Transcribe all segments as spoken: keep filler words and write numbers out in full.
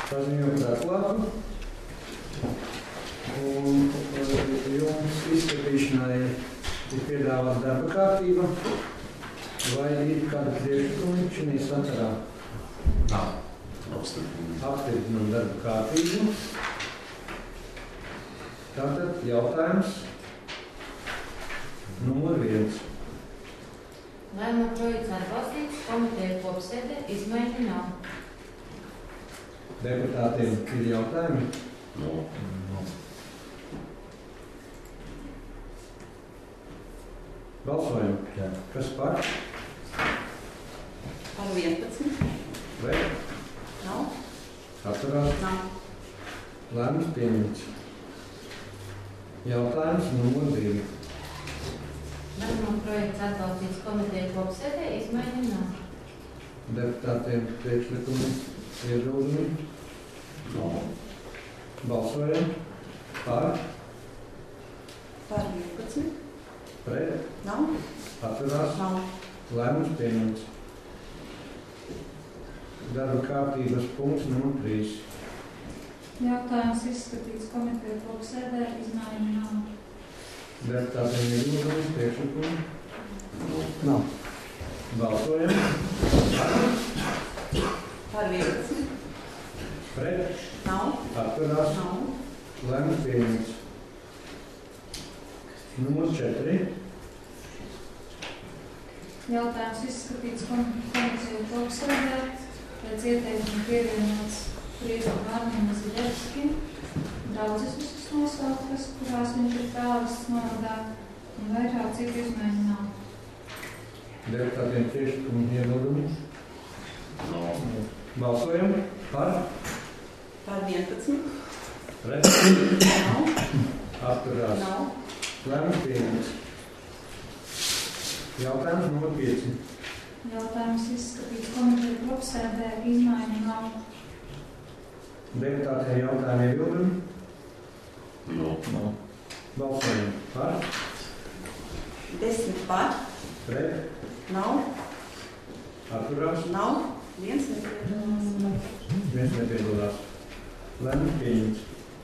Paziņojumu par atklātu. Un jums izskatīšanai ir piedāvāta darba kārtība. Vai ir kāda priekšlikuma šī sakarā? Jā, apstiprinām. Apstiprinām darba kārtību. Tātad jautājums numur viens. Lēmuma projekts atbalstīts, komiteja kopsēdē izmaiņu nav. Deputātiem ir jautājumi? No. No. Balsojam. Jā. Kas par? Par vienpadsmit. Vai? Nav. Atturās? Nav. Lēmums pieņemts. Jautājums numur divi. Lēmuma projekts atbalstīts, komiteja kopsēdē izmaiņu nav. Deputātiem priekšlikumi, iebildumi? No. Balsojam. Par? Par vienpadsmit. Pret? Nav. Atturās? Nav. Lēmums pieņemts. Darba kārtības punkts numur trīs. Jautājums izskatīts komiteja kopsēdē, izmaiņu nav. Deputātiem ir iebildumi, priekšlikumi? No. Nav. Balsojam. Par vienpadsmit. Pret? Nav. Atturās? Nav. Lēmums pieņemts. Numur četri. Jautājums izskatīts komiteja kopsēdē, pēc ieteikuma pievienots priekšlikuma Armīnas Ziļevski, draudzes visas nosauktas, kurās viņš ir pēlists novadā, un vairāk citu izmaiņu nav. Deputātiem priekšlikumi, iebildumi? No. Balsojam. Par? Par vienpadsmit. Pret? Nav. Atturās? Nav. Lēmums pieņemts. Jautājums numur pieci. Jautājums izskatīts komiteja kopsēdē, izmaiņu nav. Deputātiem jautājumi iebildumi? No. No. Balsojam. Par? Desmit par. Pret? Nav. Atturās? Nav. Viens nepiedalās. Viens nepiedalās. Lēmums pieņemts.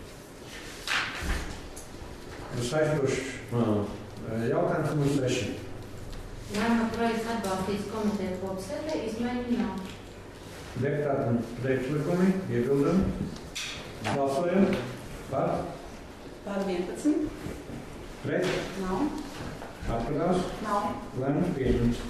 Saistošs jautājums numur seši. Lēmuma projekts atbalstīts, komiteja kopsēdē izmaiņu nav. Deputātiem priekšlikumi, iebildumi? Balsojam. Par? Par vienpadsmit. Pret? Nav. Atturās? Nav. Lēmums pieņemts.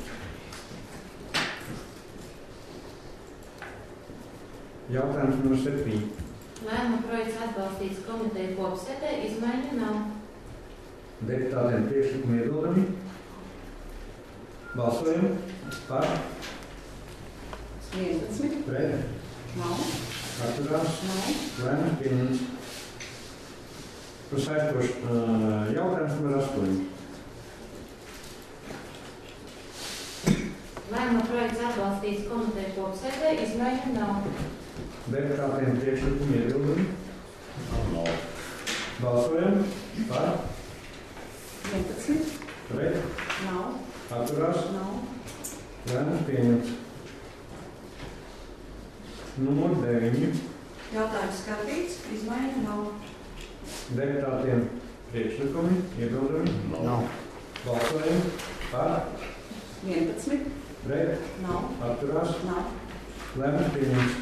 Jautājums numur septiņi. Lēmuma projekts atbalstīts, komiteja kopsēdē izmaiņu nav. Deputātiem priekšlikumi, iebildumi? Balsojam. Par? vienpadsmit. Pret? Nav. Atturās? Nav. Lēmums pieņemts. Saistošs jautājums numur astoņi. Lēmuma projekts atbalstīts, komiteja kopsēdē izmaiņu nav. Deputātiem priekšlikumi, iebildumi? No. Balsojam. Par? vienpadsmit. Pret? Nav. Atturās? Nav. Lēmums pieņemts. Numur deviņi. Jautājums skatīts, izmaiņu nav. Deputātiem priekšlikumi, iebildumi? No. Balsojam. Par? vienpadsmit. Pret? Nav. Atturās? Nav. Lēmums pieņemts.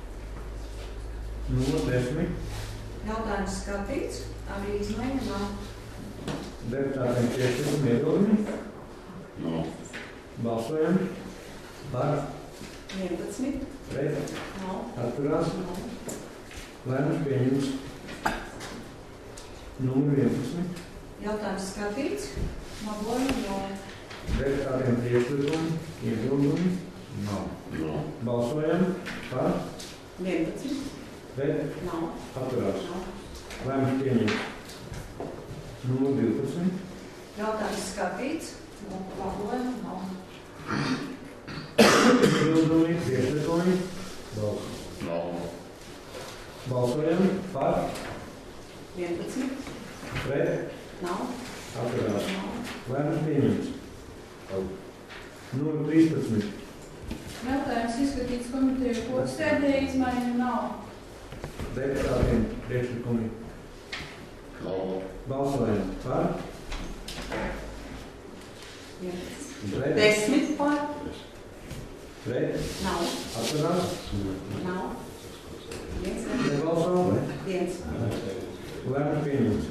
Numur desmit. Jautājums skatīts, arī izmaiņu nav. Deputātiem priekšlikumi, iebildumi? No. Balsojam. Par? vienpadsmit. Pret? Nav. Atturās? Nav. Lēmums pieņemts. Numur vienpadsmit. Jautājums skatīts, labojumu nav. Deputātiem priekšlikumi, iebildumi? No. No. Balsojam. Par? vienpadsmit. Pret? Nav. Atturās. Nav. Lēmums pieņemts. Numur divpadsmit. Jautājums skatīts, labojumu nav. Iebildumi, priekšlikumi? Balsojam. No. Balsojam. Par? vienpadsmit. Pret? Nav. Atturās. Nav. Lēmums pieņemts. Numur trīspadsmit. Jautājums izskatīts komiteja kopsēdē, izmaiņu nav. Deputātiem priekšlikumi. Nav. Balsojam par. Pret. Desmit par. Pret. Nav. Atturās. Nav. Viens. Nebalso. Viens. Lēmums pieņemts.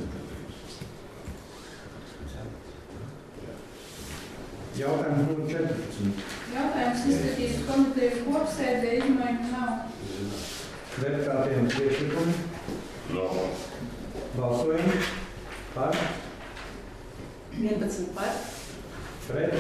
Jautājums numur četrpadsmit. Jautājums izskatīts komitejas kopsēdē, izmaiņu nav. Deputātiem priekšlikumi. Nav. Balsojam par. Vienpadsmit par. Pret.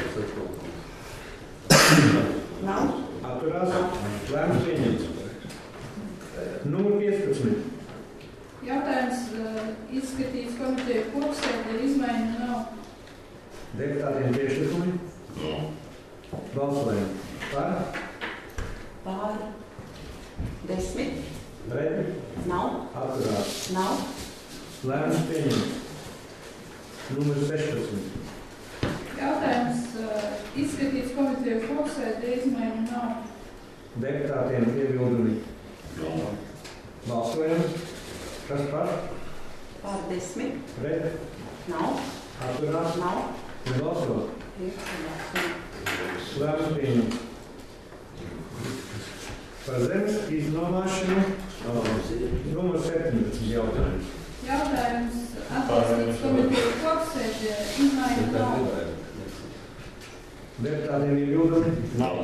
Nav. Atturās. Lēmums pieņemts. Numur piecpadsmit. Jautājums uh, izskatīts komitejas kopsēdē, izmaiņu nav. Deputātiem priekšlikumi. Nav. Balsojam par. Par. Desmit. Pret. Nav. Atturās. Nav. Lēmums pieņemts. Numur sešpadsmit. Jautājums uh, izskatīts komitejas kopsēdē, izmaiņu nav. Deputātiem iebildumi. Nav. Balsojam. Kas par? Par desmit. Pret. Nav. Atturās. Nav. Nebalso. Pieci. Lēmums pieņemts. Par zemes iznomāšanu. Numur septiņpadsmit jautājums. Jautājums atbalstīts komitejas kopsēdē, izmaiņu nav. Deputātiem iebildumi. Nav.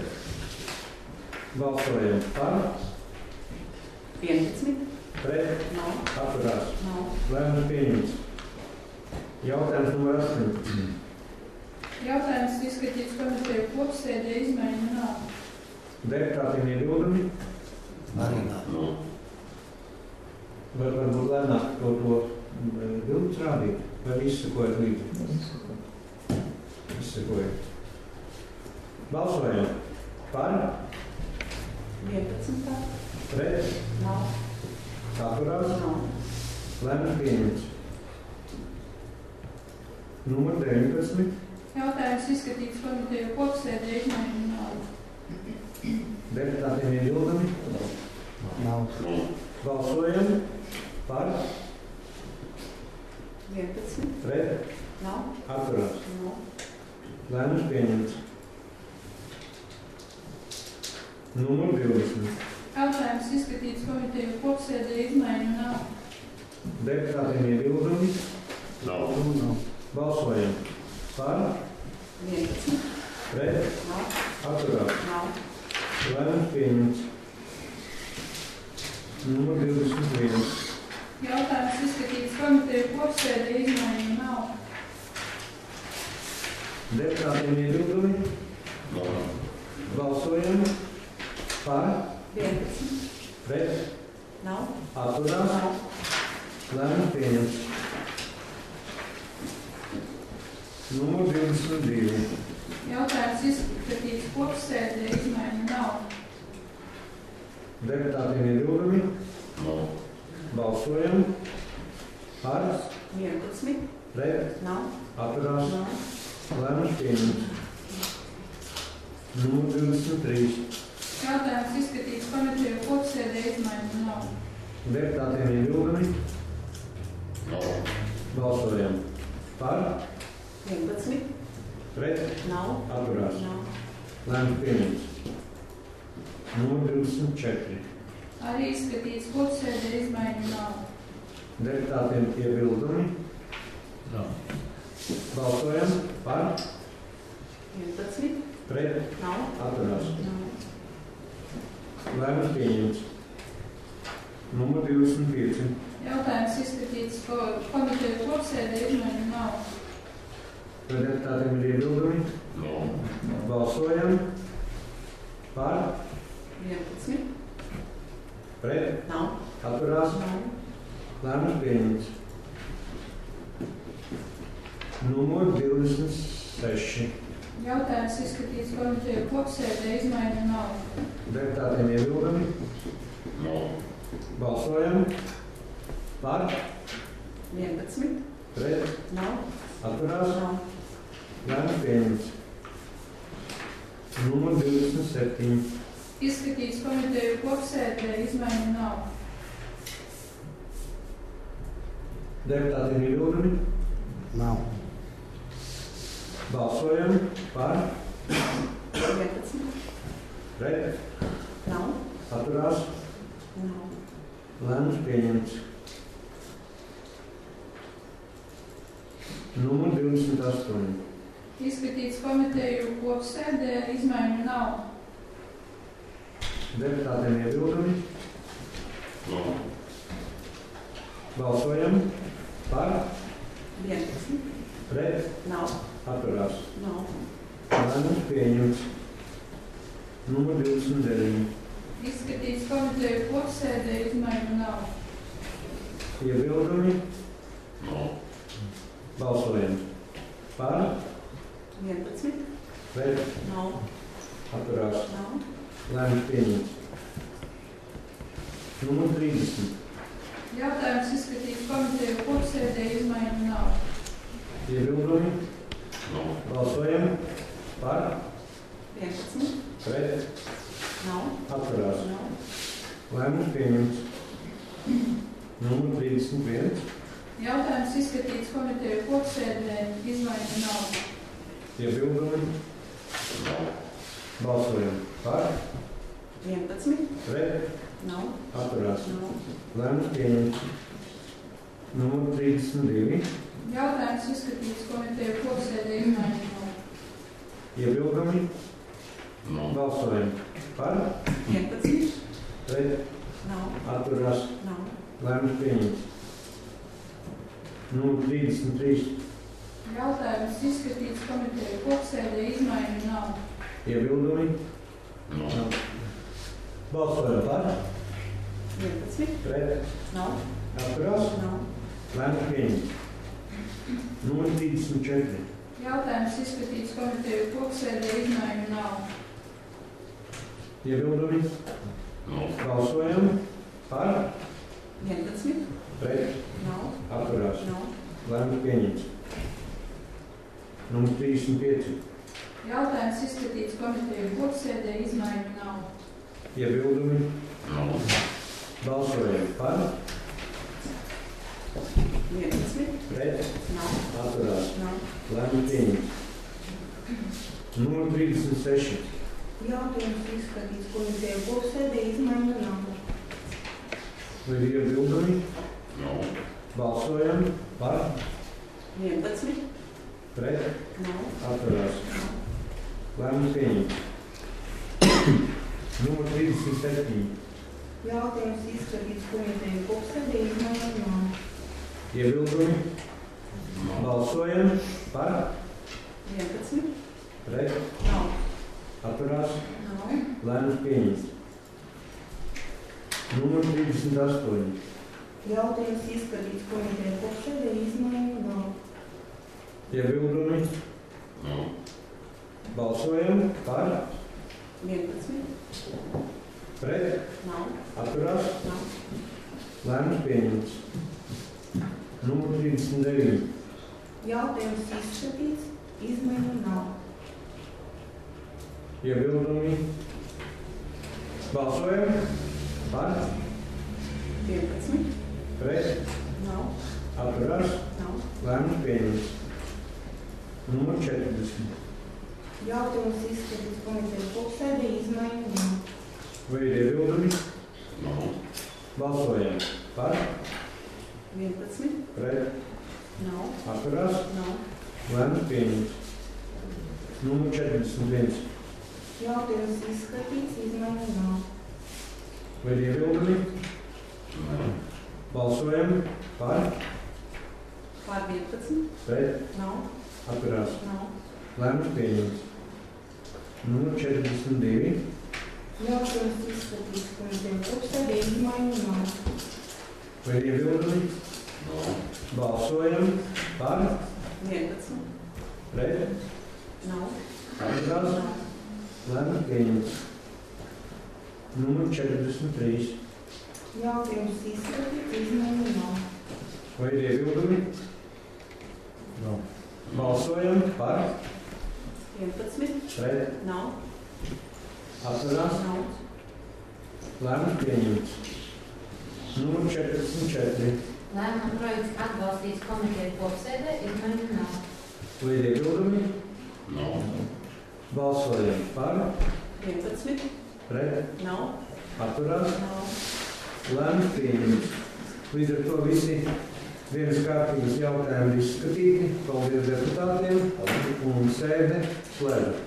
Balsojam par. Vienpadsmit. Pret. Nav. Atturās. Nav. Lēmums pieņemts. Jautājums numur astoņpadsmit. Jautājums izskatīts komitejas kopsēdē, izmaiņu nav. Deputātiem iebildumi. Nav. Var, varbūt lēnāk to, to bildes rādīt, vai izsakojat līdzi? Izsakojat. Balsojam par. Vienpadsmit par. Pret. Nav. Atturās. Nav. Lēmums pieņemts. Numur deviņpadsmit. Jautājums izskatīts komitejas kopsēdē, izmaiņu nav. Deputātiem iebildumi. Nav. Balsojam par. Vienpadsmit. Pret. Nav. Atturās. Nav. Lēmums pieņemts. Numur divdesmit. Jautājums izskatīts komitejas kopsēdē, izmaiņu nav. Deputātiem iebildumi. Nav. Balsojam par. Vienpadsmit. Pret. Nav. Atturās. Nav. Lēmums pieņemts. Numur divdesmit viens. Jautājums izskatīts komitejas kopsēdē, izmaiņu nav. Deputātiem iebildumi. Nav. Balsojam par. Vienpadsmit. Pret. Nav. Atturās. Nav. Lēmums pieņemts. Numur divdesmit divi. Jautājums izskatīts kopsēdē, izmaiņu nav. Deputātiem iebildumi. Nav. Balsojam par. Vienpadsmit. Pret. Nav. Atturās. Nav. Lēmums pieņemts. Numur divdesmit trīs. Jautājums izskatīts komitejas kopsēdē, izmaiņu nav. Deputātiem iebildumi. Nav. Balsojam par. Vienpadsmit. Pret. Nav. Atturās. Nav. Lēmums pieņemts. Numur divdesmit četri. Arī izskatīts kopsēdē, izmaiņu nav. Deputātiem iebildumi. Balsojam par. Vienpadsmit. Pret. Nav. Atturās. Nav. Lēmums pieņemts. Numur divdesmit pieci. Jautājums izskatīts ko- komitejas kopsēdē, izmaiņu nav. Vai deputātiem ir iebildumi? Nav. Balsojam par. Vienpadsmit. Pret. Nav. Atturās. Nav. Lēmums pieņemts. Numur divdesmit seši. Jautājums izskatīts komitejas kopsēdē, izmaiņu nav. Deputātiem iebildumi. Nav. Balsojam par. Vienpadsmit. Pret. Nav. Atturās. Nav. Lēmums pieņemts. Numur divdesmit septiņi. Izskatīts komitejas kopsēdē, izmaiņu nav. Deputātiem iebildumi? Nav. Balsojam par, vienpadsmit. pret, Nav. atturās, Nav. lēmums pieņemts. Numur divdesmit astoņi. Izskatīts komiteju kopsēdē, izmaiņu nav. Deputātiem iebildumi? Nav. Balsojam par, vienpadsmit. pret, Nav. atturās. Nav. Lēmums pieņemts. Numur divdesmit deviņi. Izskatīts komiteju kopsēdē, izmaiņu nav. Iebildumi? Nav. Balsojam par, vienpadsmit. pret, Nav. atturās. Nav. Lēmums pieņemts. Numur trīsdesmit. Jautājums izskatīts komiteju kopsēdē, izmaiņu nav. Iebildumi? Nav. Balsojam par, vienpadsmit. pret, Nav. atturās. Nav. Lēmums pieņemts. Numur trīsdesmit viens. Jautājums izskatīts komiteju kopsēdē, izmaiņu nav. Iebildumi? Nav. Balsojam par, vienpadsmit. pret, Nav. atturās. Nav. Lēmums pieņemts. Numur trīsdesmit divi. Jautājums izskatīts komiteju kopsēdē, izmaiņu nav. Iebildumi? Nav. Balsojam par, vienpadsmit. pret, Nav. atturās. Nav. Lēmums pieņemts. Numur trīsdesmit trīs. Jautājums izskatīts komiteju kopsēdē, izmaiņu nav. Iebildumi? Nav. Balsojam par, vienpadsmit. pret, Nav. atturās. Nav. Lēmums pieņemts. Numur trīsdesmit četri. Jautājums izskatīts komiteju kopsēdē, izmaiņu nav. Iebildumi? Nav. Balsojam par, vienpadsmit. pret, Nav. atturās. Nav. Lēmums pieņemts. Numur trīsdesmit pieci. Jautājums izskatīts komiteju kopsēdē, izmaiņu nav. Iebildumi? Nav. Balsojam par, vienpadsmit. pret, Nav. atturās. Nav. Lēmums pieņemts. Numur trīsdesmit seši. Jautājums izskatīts komiteju kopsēdē, izmaiņu nav. Vai ir iebildumi? Nav. Balsojam par, vienpadsmit. pret, Nav. atturās. Lēmums pieņemts. Numur trīsdesmit septiņi. Jautājums izskatīts komiteju kopsēdē, izmaiņu nav. Iebildumi? Nav. Balsojam par, vienpadsmit. pret, Nav. atturās. Nav. Lēmums pieņemts. Numur trīsdesmit astoņi. Jautājums izskatīts komiteju kopsēdē, izmaiņu nav. Iebildumi? Nav. Balsojam par, vienpadsmit. pret, Nav. atturās. Nav. Lēmums pieņemts. Numur trīsdesmit deviņi. Jautājums izskatīts, izmaiņu nav. Iebildumi? Balsojam par, vienpadsmit. pret, Nav. atturās. Nav. Lēmums pieņemts. Numur četrdesmit. Jautājums izskatīts komiteju kopsēdē, izmaiņu nav. Vai ir iebildumi? Nav. Balsojam par, vienpadsmit. pret, Nav. atturās. Nav. Lēmums pieņemts. Numur četrdesmit viens. Jautājums izskatīts, izmaiņu nav. Vai ir iebildumi? Nav. Balsojam par, Pār vienpadsmit. pret, Nav. atturās. Nav. Lēmums pieņemts. Numur četrdesmit divi. Jautājums izskatīts komiteju kopsēdē, izmaiņu nav. Vai ir iebildumi? Nav. Balsojam par, vienpadsmit. pret, Nav. atturās. Lēmums pieņemts. Numur četrdesmit trīs. Jautājums izskatīts, izmaiņu nav. Vai ir iebildumi? Nav. Balsojam par, vienpadsmit. pret, Nav. atturās. Nav. Lēmums pieņemts. Numur četrdesmit četri. Lēmuma projekts atbalstīts komiteju kopsēdē, izmaiņu nav. Vai ir iebildumi? Nav. Balsojam par, vienpadsmit. pret, Nav. atturās. Nav. Lēmums pieņemts. Līdz ar to visi dienas kārtības jautājumi ir izskatīti. Paldies deputātiem un sēde slēdz.